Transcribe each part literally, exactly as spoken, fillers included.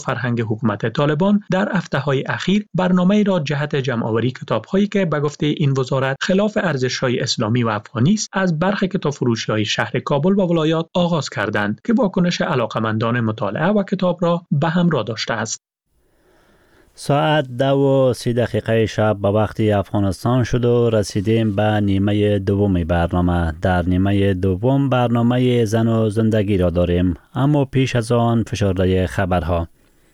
فرهنگ حکومت طالبان در هفته‌های اخیر برنامه‌ای را جهت جمع‌آوری کتاب‌هایی که به گفته این وزارت خلاف ارزش‌های اسلامی و افغانی است از برخی کتابفروشی‌های شهر کابل و ولایات آغاز کردند که واکنش علاقه‌مندان مطالعه و کتاب را به همراه داشته است. ساعت دو و سی دقیقه شب به وقت افغانستان شد و رسیدیم به نیمه دوم برنامه. در نیمه دوم برنامه زن و زندگی را داریم، اما پیش از آن فشرده خبرها.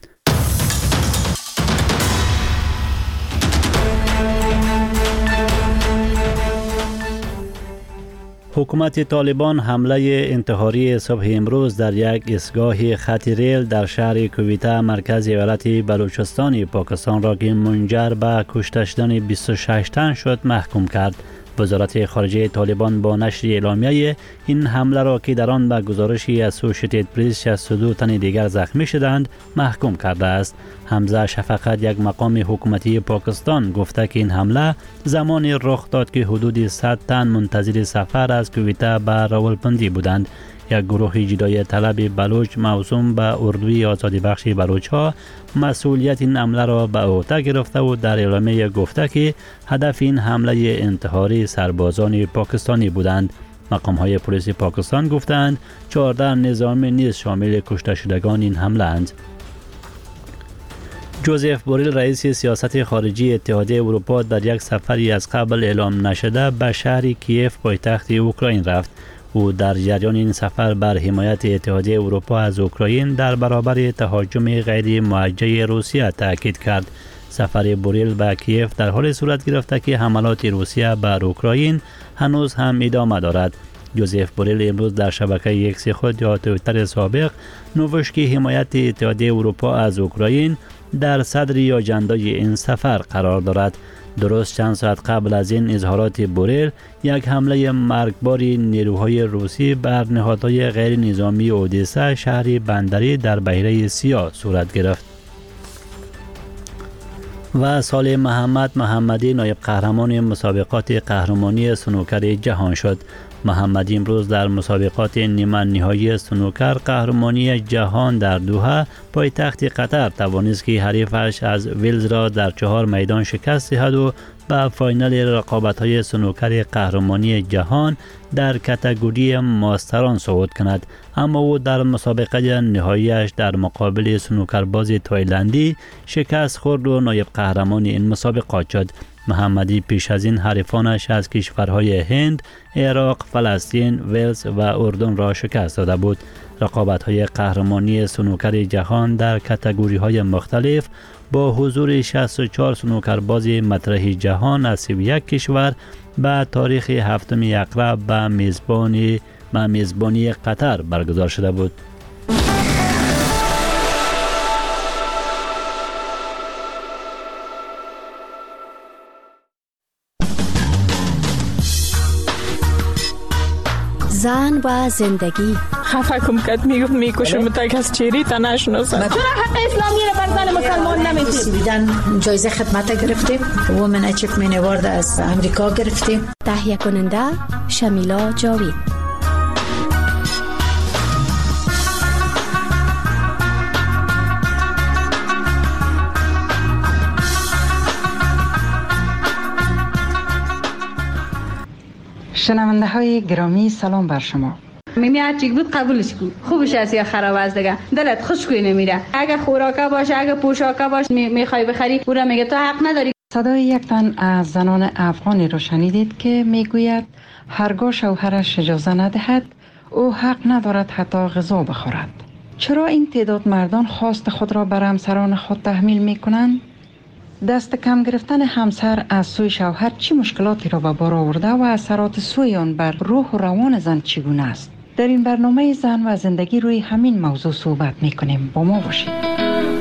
حکومت طالبان حمله انتحاری صبح امروز در یک ایستگاه خط ریل در شهر کویته مرکز ایالت بلوچستان پاکستان را که منجر به کشته شدن بیست و شش تن شد محکوم کرد. وزارت خارجه طالبان با نشر اعلامیه این حمله را که در آن به گزارش اسوسییتد پرس شصت و دو تن دیگر زخمی شدند محکوم کرده است. حمزه شفقت یک مقام حکومتی پاکستان گفته که این حمله زمانی رخ داد که حدود صد تن منتظر سفر از کویته به راولپندی بودند. یک گروه جدای طلب بلوچ موسوم به اردوی آزادی بخش بلوچ ها مسئولیت این حمله را به عهده گرفته و در اعلامیه گفته که هدف این حمله انتحاری سربازان پاکستانی بودند. مقام های پلیس پاکستان گفتند چهارده نظامی نیز شامل کشته شدگان این حمله اند. جوزف بوریل رئیس سیاست خارجی اتحادیه اروپا در یک سفری از قبل اعلام نشده به شهر کیف پایتخت اوکراین رفت. او در جریان این سفر بر حمایت اتحادیه اروپا از اوکراین در برابر تهاجم غیر موجه روسیه تاکید کرد. سفر بوریل به کیف در حال صورت گرفته که حملات روسیه بر اوکراین هنوز هم ادامه دارد. جوزف بوریل امروز در شبکه ایکس خود یا توییتر سابق نوشت که حمایت اتحادیه اروپا از اوکراین در صدر اجندای این سفر قرار دارد. درست چند ساعت قبل از این اظهارات بوریل یک حمله مرگبار نیروهای روسی بر نهادهای غیر نظامی اودسا شهری بندری در بحیره سیاه صورت گرفت. و سال محمد محمدی نایب قهرمان مسابقات قهرمانی سنوکر جهان شد. محمدی امروز در مسابقات نیمه نهایی سنوکر قهرمانی جهان در دوحه پایتخت قطر توانست که حریفش از ویلز را در چهار میدان شکست دهد و به فاینال رقابت‌های سنوکر قهرمانی جهان در کاتگوری ماستران صعود کند، اما او در مسابقه نهاییش در مقابل سنوکرباز تایلندی شکست خورد و نایب قهرمان این مسابقات شد. محمدی پیش از این حریفانش از کشورهای هند، عراق، فلسطین، ولز و اردن را شکست داده بود. رقابت‌های قهرمانی سنوکر جهان در کاتگوری‌های مختلف با حضور شصت و چهار سنوکرباز مطرح جهان از سی و یک کشور به تاریخ هفتم اکرب به میزبانی به میزبانی قطر برگزار شده بود. زن و زندگی. خفه کم کد میگفت میکشم تا کس چیری تا نشناسم. چرا حق اسلامی رو بر زن مسلمان نمیدید؟ دیدن جایزه خدمت گرفتیم، وومن اچیومنت اوارد از امریکا گرفتیم. تهیه کننده شمیلا جاوید. شنونده های گرامی سلام بر شما. میمی هر چی بود قبولش کن، خوبش است یا خراب است دیگه، دلت خوشگوی نمیره. اگه خوراکه باشه، اگه پوشاکه باشه میخوای بخری، او را میگه تو حق نداری. صدای یک تن از زنان افغانی رو شنیدید که میگوید هرگاه شوهرش اجازه ندهد او حق ندارد حتی غذا بخورد. چرا این تعداد مردان خواست خود را بر همسران خود تحمیل میکنند؟ دست کم گرفتن همسر از سوی شوهر چه مشکلاتی را به بار آورده و اثرات سوی آن بر روح و روان زن چگونه است؟ در این برنامه زن و زندگی روی همین موضوع صحبت میکنیم. با ما باشید.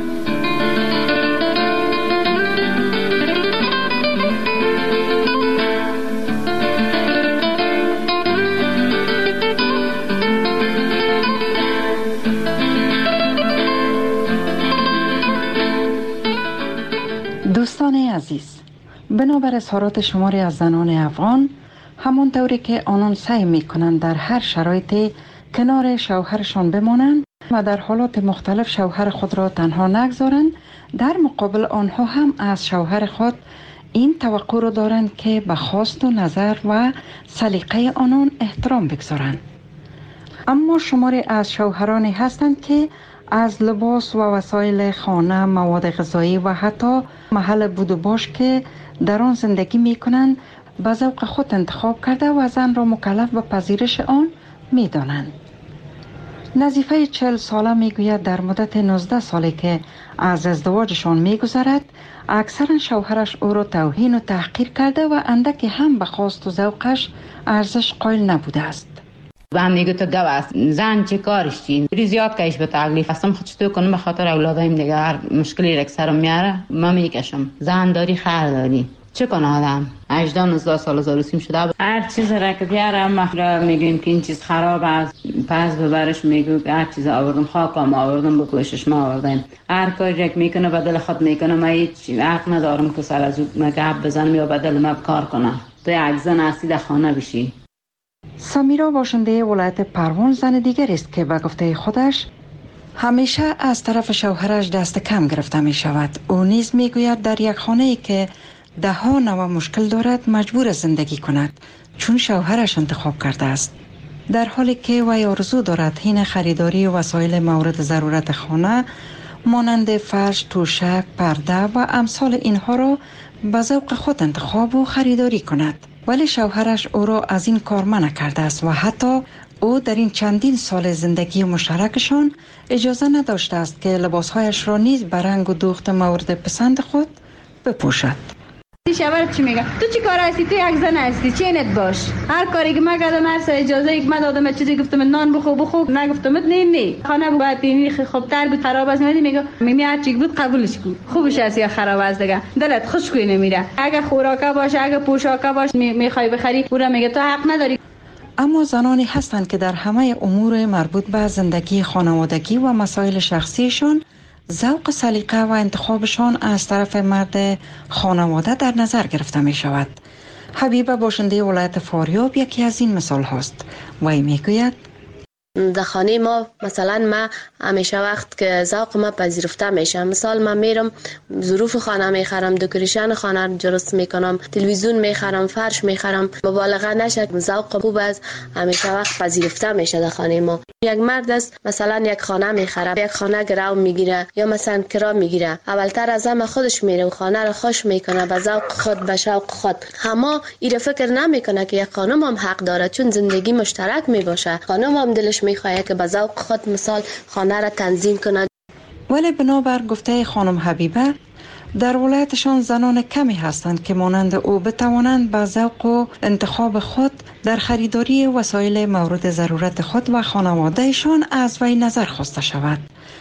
دوستان عزیز، بنابر اظهارات شماری از زنان افغان، همانطوری که آنان سعی میکنند در هر شرایطی کنار شوهرشان بمانند، و در حالات مختلف شوهر خود را تنها نگذارند، در مقابل آنها هم از شوهر خود این توقع را دارند که به خواست و نظر و سلیقه آنان احترام بگذارند. اما شماری از شوهرانی هستند که از لباس و وسایل خانه، مواد غذایی و حتی محل بود و باش که در آن زندگی می کنند به ذوق خود انتخاب کرده و زن را مکلف به پذیرش آن می دانند. نظیفه چهل ساله می گوید در مدت نوزده سالی که از ازدواجشان می گذرد، اکثرا شوهرش او را توهین و تحقیر کرده و اندکی هم به خواست و ذوقش ارزش قائل نبوده است. من میگه تو گو است زن چه کارش چی ری زیاد کش به تکلیف هستم خود چطور کنم به خاطر اولادایم دیگه هر مشکلی رک سرم میاره من میکشم. زن داری خیر داری چه کنه آدم هجده نوزده سال زاروسیم شده هر چیز را که بیاره ما میگیم که این چیز خراب است پس ببرش میگو هر چیز آوردم خاکم آوردم بکشش ما آوردم هر کاری رک میکنه بدل خود میکنه ما هیچ حق ندارم که سر از اون گپ بزنم یا بدل ما کار کنم تو یک زن هستی در خانه بشی. سمیرا باشنده ولایت پروان زن دیگر است که به گفته خودش همیشه از طرف شوهرش دست کم گرفته می شود. او نیز می گوید در یک خانه ای که ده ها نوع مشکل دارد مجبور زندگی کند چون شوهرش انتخاب کرده است. در حالی که وی آرزو دارد حین خریداری وسایل مورد ضرورت خانه مانند فرش، توشک، پرده و امثال اینها را به ذوق خود انتخاب و خریداری کند. ولی شوهرش او را از این کار منع کرده است و حتی او در این چندین سال زندگی مشترکشان اجازه نداشته است که لباسهایش را نیز به رنگ و دوخت مورد پسند خود بپوشد. شوهر چی میگه؟ تو چی کار هستی؟ تو یک زن هستی، چینت باش. هر کاری که من کردم هر سر اجازه ای که من دادم چیزی گفتم نان بخو بخو نگفتم نه نه خانه باید بینی خوب تر بود خراب است نمیدی میگه میمی هر چی بود قبولش کن خوبش است یا خراب است دیگه دلت خوشگوی نمیره اگه خوراکا باشه اگه پوشاکا باشه میخوای بخری اون میگه تو حق نداری. اما زنانی هستند که در همه امور مربوط به زندگی خانوادگی و مسائل شخصیشان ذوق سلیقه و انتخابشان از طرف مرد خانواده در نظر گرفته می شود. حبیبه باشنده ولایت فاریاب یکی از این مثال هست. وی می گوید در خانه ما مثلا ما همیشه وقت که ذوق ما پذیرفته میشه مثال من میرم ظروف خانه میخرم دکوریشن خانه درست میکنم تلویزیون میخرم فرش میخرم مبالغه نشه ذوق خوب است همیشه وقت پذیرفته میشه در خانه ما. یک مرد است مثلا یک خانه میخره یک خانه گرو میگیره یا مثلا کرا میگیره اولتر از همه خودش میره و خانه رو خوش میکنه به ذوق خود به شوق خود اما این فکر نمیکنه که یک خانم هم حق داره چون زندگی مشترک میباشه خانم هم دلش میخواد که به ذوق خود مثال خانه را تنظیم کند. ولی بنابر گفته خانم حبیبه در ولایتشان زنان کمی هستند که مانند او بتوانند به ذوق و انتخاب خود در خریداری وسایل مورد ضرورت خود و خانوادهشان از وی نظر خواسته شود.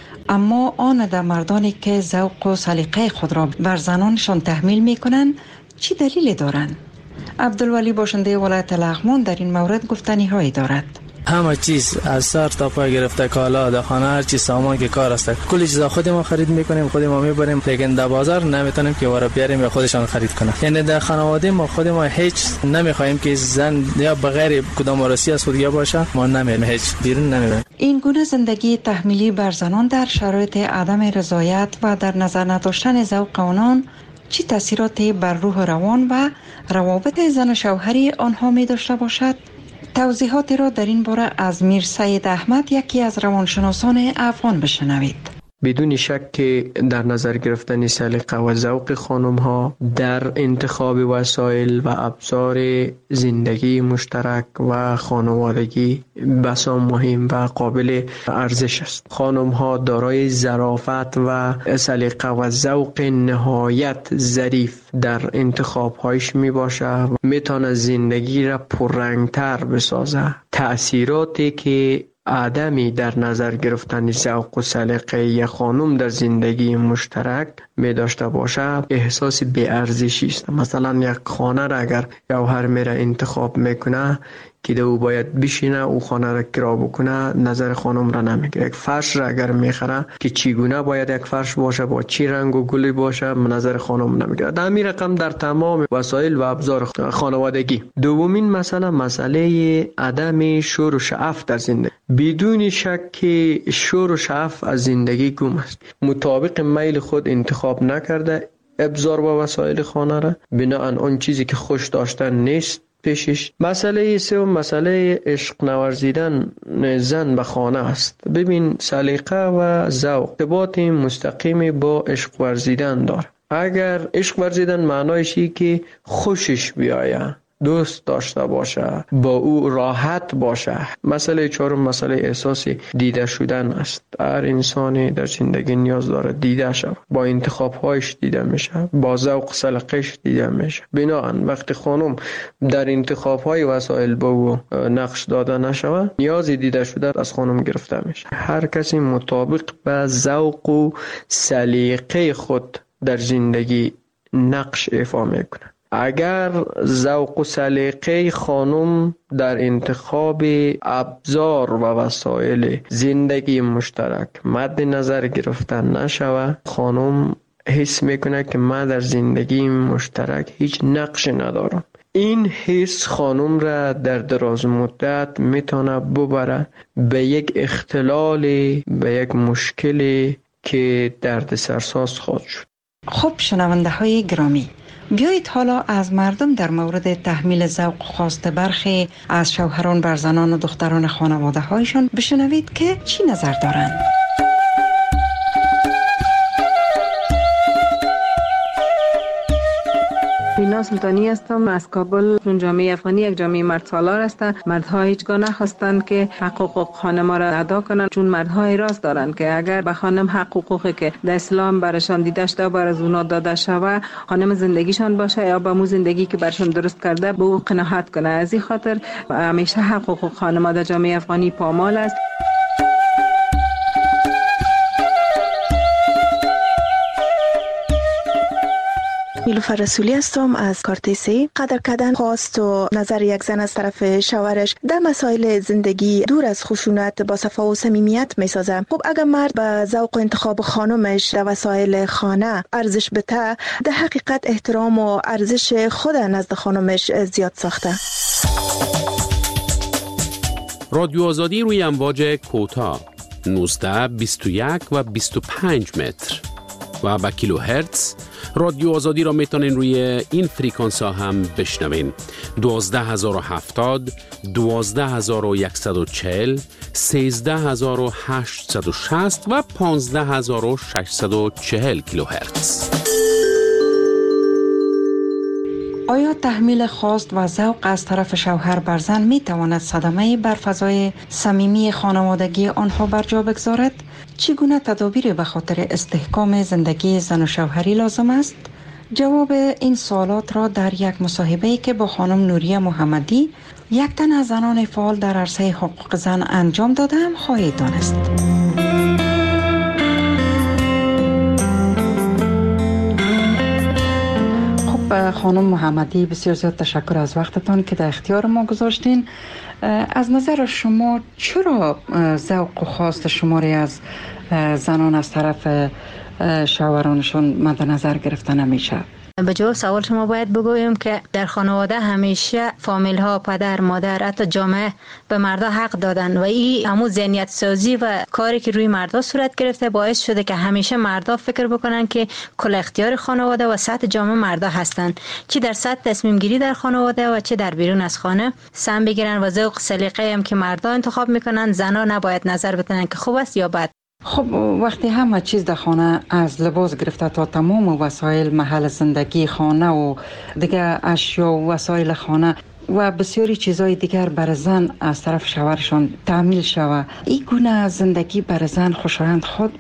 اما آن در مردانی که ذوق و سلیقه خود را بر زنانشان تحمیل می کنند چی دلیلی دارند؟ عبدالولی باشنده ولایت لغمان در این مورد گفتنی هایی دارد. همه چیز از سر تا پا گرفته کالا در خانه هر چیز سامان که کار است کل چیزا خود ما خرید میکنیم خود ما میبریم لیکن در بازار نمیتونیم که وارا بیاریم یا خودشان خرید کنه. یعنی در خانواده ما خود ما هیچ نمیخوایم که زن یا بغیر کدام وارسی از خودیا باشه ما نمیریم هیچ بیرون نمیریم. این گونه زندگی تحمیلی بر زنان در شرایط عدم رضایت و در نظر نداشتن ذوق آنان چه تاثیراتی بر روح روان و روابط زن و شوهری آنها می داشته باشد؟ توضیحاتی را در این باره از میر سید احمد یکی از روانشناسان افغان بشنوید. بدون شک که در نظر گرفتن سلیقه و ذوق خانم ها در انتخاب وسایل و ابزار زندگی مشترک و خانوادگی بسیار مهم و قابل ارزش است. خانم ها دارای ظرافت و سلیقه و ذوق نهایت ظریف در انتخاب هایش می باشه و می تواند زندگی را پررنگتر بسازه. تأثیراتی که عدمی در نظر گرفتن ذوق و سلیقه یک خانم در زندگی مشترک می داشته باشه احساس بی ارزشی است. مثلا یک خانه را اگر شوهر میره انتخاب میکنه که دو باید بشینه او خانه را کرا بکنه نظر خانم را نمیگیره. یک فرش را اگر میخره که چگونه باید یک فرش باشه، با چی رنگ و گلی باشه، نظر خانم نمیگیره. در همین رقم در تمام وسایل و ابزار خانوادگی. دومین مسئله مسئله عدم شور و شعف در زندگی. بدون شک که شور و شعف از زندگی گم است. مطابق میل خود انتخاب نکرده ابزار و وسایل خانه را، بناهن اون چیزی که خوش داشتن نیست پیشش. مسئله سوم مسئله عشق نورزیدن زن به خانه است. ببین سلیقه و ذوق ارتباط مستقیم با عشق ورزیدن داره. اگر عشق ورزیدن معنایش اینه که خوشش بیایه، دوست داشته باشه، با او راحت باشه. مسئله چهارم مسئله احساس دیده شدن است. هر انسانی در زندگی نیاز داره دیده شود، با انتخاب‌هایش دیده میشه، با ذوق سلیقه‌اش دیده میشه. بنابراین وقتی خانم در انتخاب‌های وسایل با او نقش داده نشود، نیاز دیده شده از خانم گرفته میشه. هر کسی مطابق به ذوق و سلیقه خود در زندگی نقش ایفا میکنه. اگر ذوق و سلیقه خانم در انتخاب ابزار و وسایل زندگی مشترک مد نظر گرفتن نشود، خانم حس میکنه که من در زندگی مشترک هیچ نقش ندارم. این حس خانم را در دراز مدت میتونه ببره به یک اختلال، به یک مشکل که درد سرساز خواهد شد. خب شنونده های گرامی، بیایید حالا از مردم در مورد تحمیل ذوق خواست برخی از شوهران بر زنان و دختران خانواده هایشان بشنوید که چی نظر دارند. بینا سلطانی هستم از کابل. چون جامعه افغانی یک جامعه مرد سالار است، مردها هیچگاه نخواستند که حقوق خانم را ادا کنند، چون مردها اعتراض دارند که اگر به خانم حقوقی که در اسلام برشان دیده شده بر از اونا داده شود، خانم زندگیشان باشه یا به مو زندگی که برشان درست کرده به او قناعت کنه. از این خاطر همیشه حقوق خانم در جامعه افغانی پامال است. نیلوفر رسولی هستم از کارتیسی. قدر کردن خواست و نظر یک زن از طرف شوهرش در مسائل زندگی دور از خشونت با صفا و صمیمیت میسازه. خب اگر مرد به ذوق و انتخاب خانمش در وسایل خانه ارزش بده، در حقیقت احترام و ارزش خود نزد خانمش زیاد ساخته. رادیو آزادی روی امواج کوتاه نوزده، بیست و یک و بیست و پنج متر و با کیلو هرتز. رادیو آزادی را میتونین روی این فریکانس ها هم بشنوین: دوازده هزار و هفتاد، دوازده هزار و صد و چهل، سیزده هزار و هشتصد و شصت و پانزده هزار و ششصد و چهل کیلو هرتز. آیا تحمیل خواست و ذوق از طرف شوهر بر زن می تواند صدمه بر فضای صمیمی خانوادگی آنها بر جا بگذارد؟ چگونه تدابیر به خاطر استحکام زندگی زن و شوهری لازم است؟ جواب این سوالات را در یک مصاحبه‌ای که با خانم نوریه محمدی، یک تن از زنان فعال در عرصه حقوق زن انجام دادم خواهید دانست. خانم محمدی، بسیار زیاد تشکر از وقتتان که در اختیار ما گذاشتین. از نظر شما چرا ذوق و خواست شما را از زنان از طرف شوهرانشون مد نظر گرفته نمیشه؟ به جواب سوال شما باید بگویم که در خانواده همیشه فامیل ها، پدر، مادر، حتی جامعه به مردا حق دادن و این همون ذهنیت سازی و کاری که روی مردا صورت گرفته باعث شده که همیشه مردا فکر بکنن که کل اختیار خانواده و سطح جامعه مردا هستن، چه در سطح تصمیم گیری در خانواده و چه در بیرون از خانه سم بگیرن و ذوق سلیقه هم که مردا انتخاب میکنن، زنا نباید نظر بدن که خوب است یا بد. خب وقتی همه چیز در خانه از لباس گرفته تا تمام وسایل محل زندگی خانه و دیگه اشیا و وسایل خانه و بسیاری چیزهای دیگر بر زن از طرف شوهرشان تحمیل شود، این گونه زندگی بر زن خوشایند خود بود؟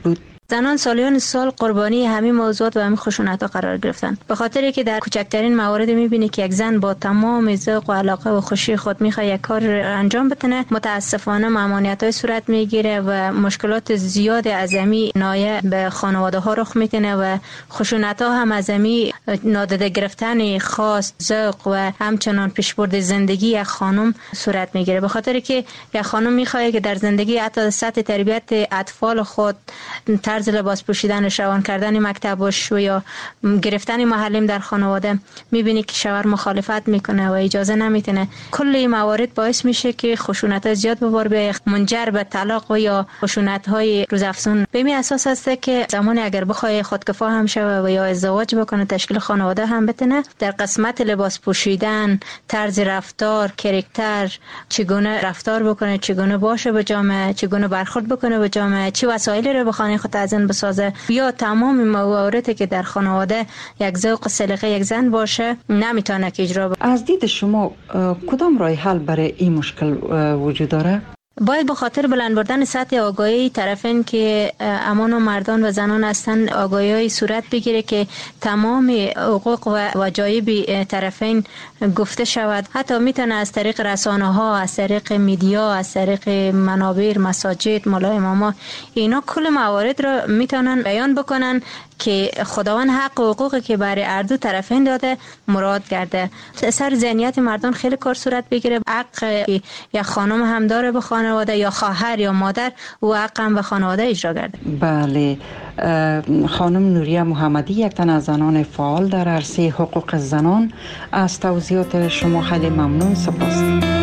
زنان سالیان سال قربانی همین موضوعات و همین خشونت‌ها قرار گرفتن، به خاطری که در کوچکترین موارد می‌بینی که یک زن با تمام ذوق و علاقه و خوشی خود می‌خواد یک کار انجام بده، متاسفانه ممانعت‌های صورت می‌گیره و مشکلات زیاد عظیمی نایه به خانواده‌ها رخ می‌کنه و خشونت‌ها هم عظیمی نادیده گرفتن خاص ذوق و همچنان پیشبرد زندگی یک خانم صورت می‌گیره، به خاطری که یک خانم می‌خواد که در زندگی حتی سطح تربیت اطفال خود، طرز لباس پوشیدنش، روان کردن مکتبش و یا گرفتن معلم در خانواده، می‌بینی که شوهر مخالفت میکنه و اجازه نمیتونه. کل این موارد باعث میشه که خشونت زیاد به بار بیاد، منجر به طلاق و یا خشونت‌های روزافزون. به این اساس است که زمانی اگر بخواد خودکفا هم شوه و یا ازدواج بکنه، تشکیل خانواده هم بتونه، در قسمت لباس پوشیدن، طرز رفتار، کاراکتر، چگونه رفتار بکنه، چگونه باشه به جامعه، چگونه برخورد بکنه به جامعه، چه وسایلی رو به خانه خود تزیین بسازه، یا تمام مواردی که در خانواده یک ذوق سلیقه یک زن باشه نمیتونه که اجرا بکنه. از دید شما کدام راه حل برای این مشکل وجود داره؟ باید به خاطر بلند بردن سطح آگاهی طرفین که امان و مردان و زنان هستند، آگاهی صورت بگیره که تمام حقوق و وجایب طرفین گفته شود. حتی میتونه از طریق رسانه ها، از طریق میدیا، از طریق منابر، مساجد، مولای اماما، اینا کل موارد رو میتونن بیان بکنن که خداوند حق و حقوقی که برای هر دو طرفین داده مراد کرده. سر ذهنیت مردان خیلی کار صورت بگیره. حق یا خانم هم داره به خانواده، یا خواهر یا مادر، و حق هم به خانواده اجرا کرده. بله، خانم نوریه محمدی، یک تن از زنان فعال در عرصه حقوق زنان، از توضیحات شما خیلی ممنون. سپاس.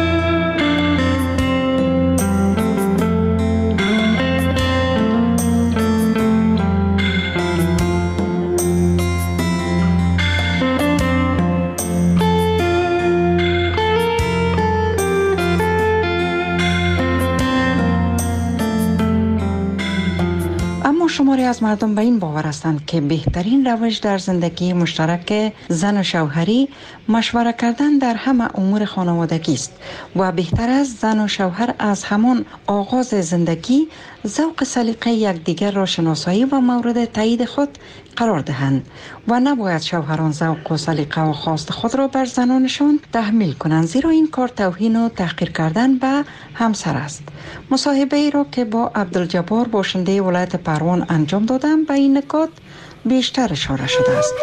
شماری از مردم به این باور هستند که بهترین روش در زندگی مشترک زن و شوهری مشوره کردن در همه امور خانوادگی است و بهتر است زن و شوهر از همان آغاز زندگی ذوق سلیقه یکدیگر را شناسایی و مورد تایید خود قرار دهند و نباید شوهران ذوق و سلیقه و خواست خود را بر زنانشان تحمیل کنند، زیرا این کار توهین و تحقیر کردن به همسر است. مصاحبه ای را که با عبدالجبار باشنده ولایت پروان انجام دادم به این نکات بیشتر اشاره شده است.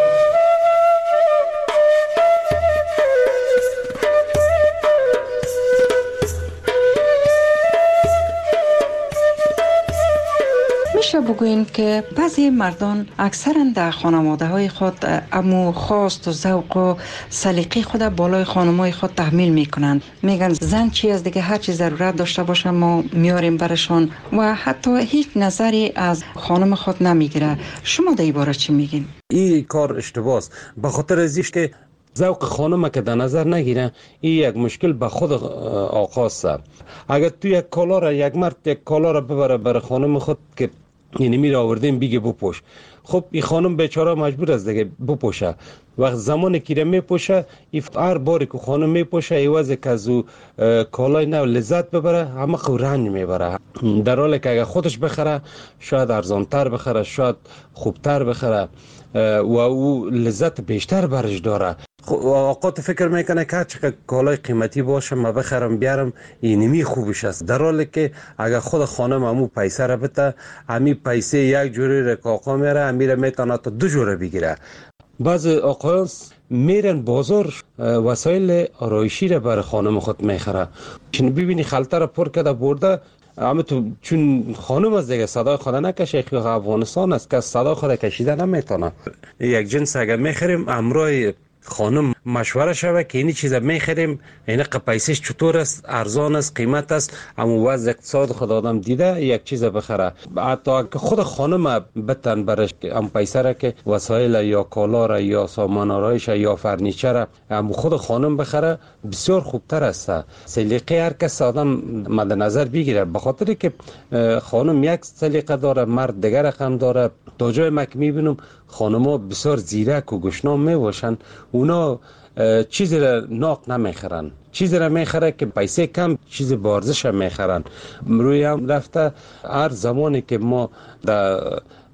میشه بگوییم که بعضی مردان اکثرا در خانواده های خود امو خواست و ذوق و سلیقه خود بالای خانمای خود تحمیل میکنند. میگن زن چی از دیگه، هر چی ضرورت داشته باشه ما میاریم برشان و حتی هیچ نظری از خانم خود نمیگیره. شما در این باره چی میگین؟ این کار اشتباهه است، به خاطر ازیش که ذوق خانم که در نظر نگیره، این یک مشکل به خود آقاست. اگر تو یک کالا را، یک مرد یک کالا را ببره برای خانم خود که یعنی میره آوردیم بیگه بپوش، خب این خانم بیچاره مجبور است دیگه بپوشه. وقت زمانی که میپوشه، هر باری که خانم میپوشه ایوازه که از او کالای نو لذت ببره، همه خو رنج میبره، در حالی که اگر خودش بخره شاید ارزانتر بخره، شاید خوبتر بخره و او لذت بیشتر برش داره. آقا تو فکر میکنه که چقدر کالای قیمتی باشه ما بخرم بیارم اینمی خوبش است، در حالی که اگر خود خانم همو پیسه را بده، همی پیسه یک جوری را که آقا میره، همیره میتونه تا دو جوره بگیره. بعض آقایان میرن بازار وسایل آرایشی را برای خانم خود میخره، چون ببینی خلطه را پر کرده برده، اما تو چون خانم از دیگه صدای خود نکشه، خیلی افغانستان است که صدای خود کشیده نمیتونه. یک جنس اگر میخریم امرای خانم مشوره شوه که اینی چیزا میخریم، این پیسش چطور است، ارزان است، قیمت است، اما وضع اقتصاد خود آدم دیده یک چیز بخره. حتی که خود خانم بتن برش ام پیسه را که وسایل یا کالا را یا سامان آرایش یا فرنیچر ام خود خانم بخره بسیار خوبتر است. سلیقه هر کس آدم مد نظر بگیره، به خاطر که خانم یک سلیقه داره، مرد دیگر رقم داره. تا جای مک میبینم خانم‌ها بسیار زیرک و گشنام میباشن، اونا چیزی را ناق نمیخرن، چیزی را میخره که پیسه کم چیز بارزش هم میخرن. روی هم رفته هر زمانی که ما در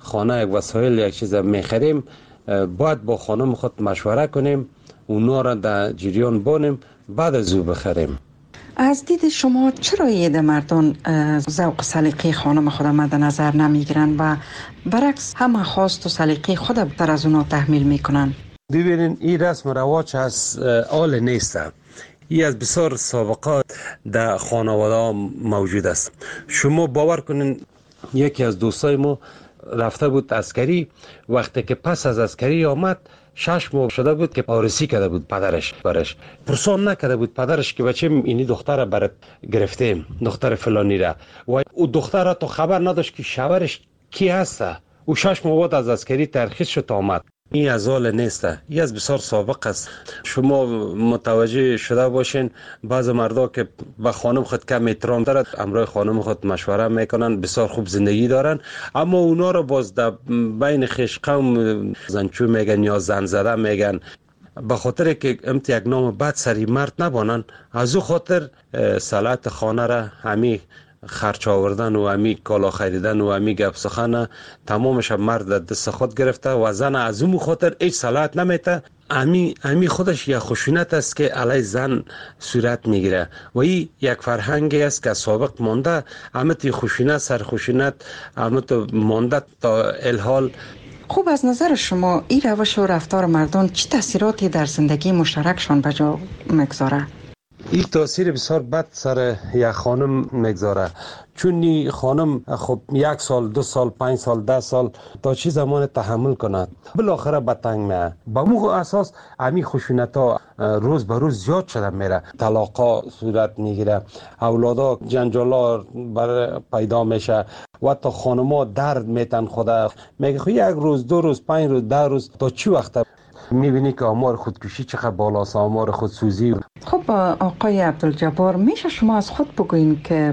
خانه یک وسایل یک چیز میخریم باید با خانم خود مشوره کنیم، اونا را در جریان بانیم، بعد از او بخریم. از دید شما چرا ایده مردان ذوق سلیقه خانم خود مد نظر نمیگیرن و برعکس همه خواست و سلیقه خود بتر از اونا تحمیل میکنن؟ ببینین این رسم رواج از آل نیست. این از بسیار سابقات در خانواده موجود است. شما باور کنین یکی از دوستای ما رفته بود عسکری، وقتی که پس از عسکری آمد شش ماه شده بود که آرسی کرده بود پدرش برش. پرسان نکرده بود پدرش که بچه اینی دختر برات گرفتیم، دختر فلانی را. و او دختر تو خبر نداشت که شوهرش کی هست. او شش ماه بعد از عسکری ترخیص شد آمد. این از حال نیست، این از بسیار سابق است. شما متوجه شده باشین بعض مردا که به خانم خود کم احترام دارد، امرای خانم خود مشوره میکنن، بسیار خوب زندگی دارن، اما اونا رو باز در بین خویش قوم زنچو میگن یا زن زده میگن. به خاطر که امت یک نام بد سری مرد نبانن، از او خاطر صلاحیت خانه را همی خرچ آوردن و همی کالا خریدن و همی گپ سخن تمامش مرد دست خود گرفته و زن از اون خاطر هیچ صلاحیت نمیته. امی امی خودش یک خشونت است که علی زن صورت میگیره و این یک فرهنگی است که سابق مانده. امت خشونت سر خشونت امت مانده تا الحال. خوب، از نظر شما این روش و رفتار مردان چه تاثیراتی در زندگی مشترکشان به جا میگذاره؟ این تاثیر بسیار بد سر یک خانم میگذاره، چون این خانم خب یک سال، دو سال، پنج سال، ده سال تا چی زمان تحمل کند، بالاخره به تنگ میه. با مو اساس امی خشونت ها روز به روز زیاد شده میره، طلاقا صورت میگیره، اولادا جنجالا بر پیدا میشه و تا خانما درد میتن خدا. میگه خب یک روز، دو روز، پنج روز، ده روز تا چی وقت میبینی که آمار خودکشی چقدر بالاست، آمار خودسوزی. خب آقای عبدالجبار، میشه شما از خود بگوین که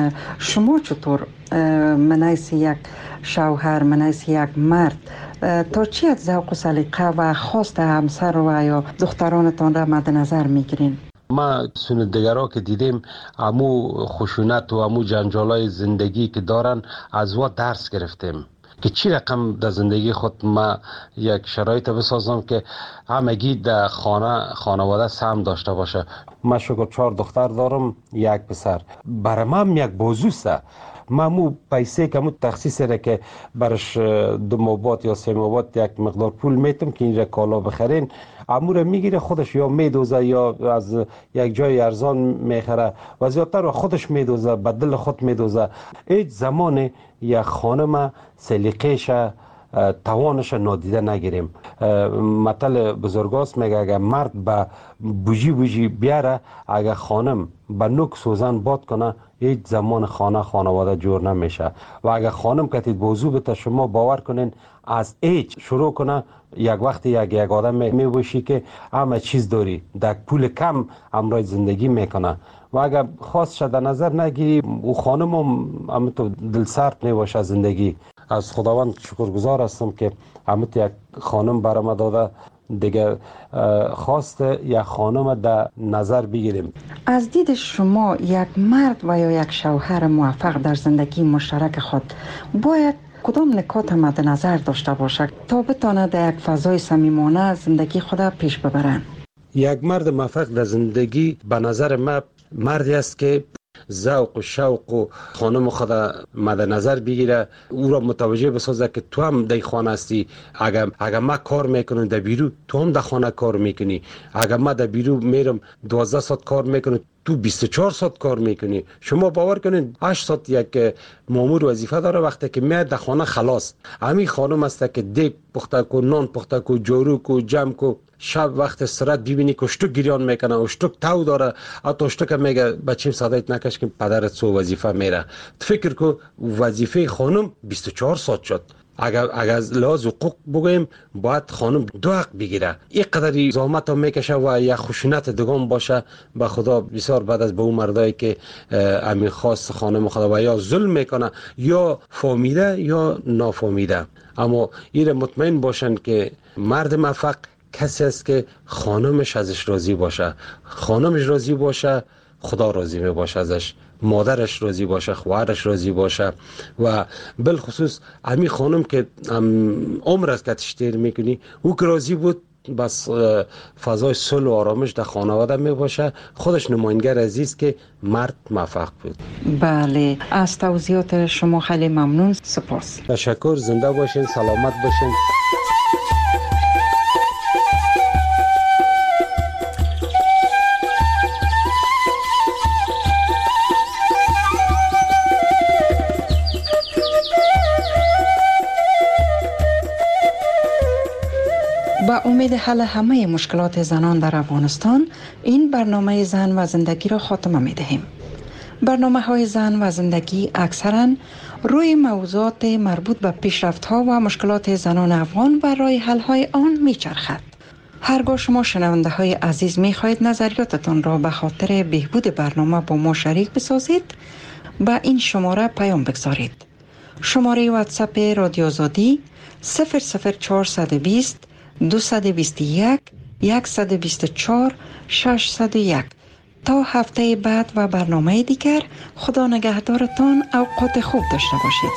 شما چطور من حیث یک شوهر، من حیث یک مرد تا چی از ذوق و سلیقه و خواست همسر و یا دخترانتان را مد نظر میگیرین؟ ما سندگرها که دیدیم امو خشونت و امو جنجالای زندگی که دارن از وا درس گرفتیم که چی رقم در زندگی خود ما یک شرایط بسازم که همگی در خانه خانواده سهم داشته باشه. من شکر چهار دختر دارم، یک پسر. برای من یک بازوسته. من مو پیسه که مو تخصیص را که برش دو مابات یا سه مابات یک مقدار پول میتم که اینجا کالا بخرین، امور میگیره خودش یا میدوزه یا از یک جای ارزان میخره و زیادتر خودش میدوزه، به دل خود میدوزه. هیچ زمان یک خانم سلیقه‌ش توانش نادیده نگیریم. مثل بزرگاست میگه اگر مرد به بوجی بوجی بیاره، اگر خانم به نوک سوزن باد کنه، هیچ زمان خانه خانواده جور نمیشه. و اگر خانم کتید بوزو بته، شما باور کنین از هیچ شروع کنه، یک وقت یک یک آدم میبوشی که همه چیز داری، در پول کم امرای زندگی میکنه. و اگر خواست شد در نظر نگیری، او خانم هم همه دل سرد میباشه زندگی. از خداوند شکرگزار هستم که همه یک خانم برام داده، دیگه خواست یک خانم در نظر بگیریم. از دید شما یک مرد و یا یک شوهر موفق در زندگی مشترک خود باید کدام نکات مد نظر داشته باشد تا بتانه در یک فضای صمیمانه زندگی خود پیش ببرن؟ یک مرد موفق در زندگی به نظر من مردی است که ذوق و شوق و خانم خود مد نظر بگیره، او را متوجه بسازه که تو هم در خانه هستی. اگر اگر ما کار میکنم در بیرو، تو هم در خانه کار میکنی. اگر ما در بیرو میرم دوازده ساعت کار میکنم، تو بیست و چهار ساعت کار میکنی. شما باور کنین هشت ساعت یک مامور وظیفه داره، وقتی که میاد در خانه خلاص. همین خانم است که دیگ پخته کو، نان پخته کو، جارو کو، جمع کو. شب وقت استراحت ببینی که اشتک گریان میکنه، اشتک تو داره، حتی اشتک میگه بچیم صدایت نکش که پدرت سو وظیفه میره. فکر کو وظیفه خانم بیست و چهار ساعت شد. اگر اگر از لحاظ حقوق بگویم باید خانم دو حق بگیره. این قدری زحمت هم میکشه و یک خشونت دگان باشه. به خدا بسیار بعد از به اون مردایی که امیر خاص خانم خدا و یا ظلم میکنه یا فهمیده یا نافهمیده. اما این مطمئن باشن که مرد موفق کسی است که خانمش ازش راضی باشه. خانمش راضی باشه، خدا راضی می باشه ازش. مادرش راضی باشه، خواهرش راضی باشه و بالخصوص امی خانم که عمر است که تشتیر میکنی او که راضی بود، بس فضای صلح و آرامش در خانواده می باشه. خودش نماینگر عزیز که مرد موفق بود. بله، از توضیحات شما خیلی ممنون. سپاس. تشکر. زنده باشین، سلامت باشین. با امید حل همه مشکلات زنان در افغانستان، این برنامه زن و زندگی را خاتمه می دهیم. برنامه های زن و زندگی اکثرا روی موضوعات مربوط به پیشرفت ها و مشکلات زنان افغان و راه حل های آن می چرخد. هرگاه شما شنونده های عزیز می خواهید نظریاتتان را به خاطر بهبود برنامه با ما شریک بسازید، با این شماره پیام بگذارید. شماره واتساپ رادیو آزادی صفر صفر چهارصد و بیست دویست و بیست و یک صد و بیست و چهار ششصد و یک. تا هفته بعد و برنامه دیگر، خدا نگهدارتان. اوقات خوب داشته باشید.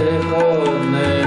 خود